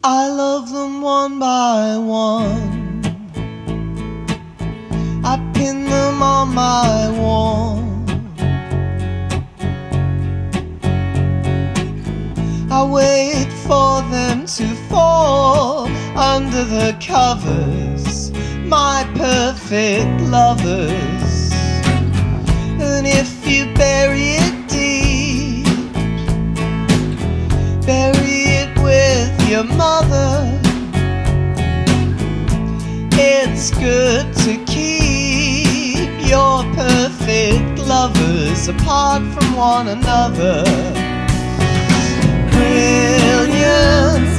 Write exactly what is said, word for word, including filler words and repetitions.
I love them one by one. I pin them on my wall. I wait for them to fall under the covers, my perfect lovers. And if you bury it deep, bury it with your mother, it's good to keep your perfect lovers apart from one another. Brilliant